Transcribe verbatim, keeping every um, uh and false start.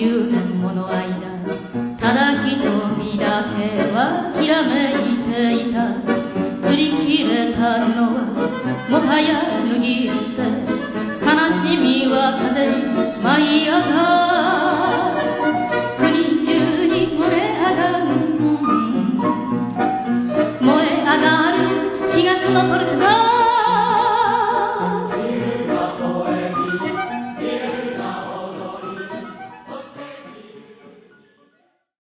じゅうねんもの間、ただ瞳だけはきらめいていた。擦り切れたのはもはや脱ぎ捨て、悲しみは風に舞い上がる。国中に燃え上がる、燃え上がるしがつのポルトガル